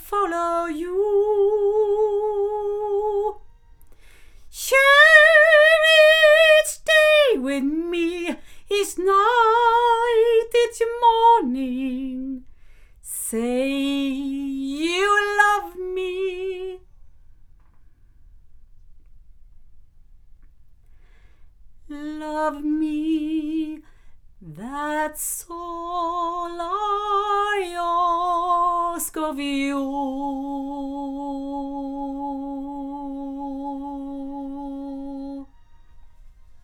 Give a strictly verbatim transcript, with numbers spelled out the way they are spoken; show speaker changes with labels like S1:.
S1: follow you. Share each day with me, each night, each morning. Say you love me. Love me, that's all I ask of you.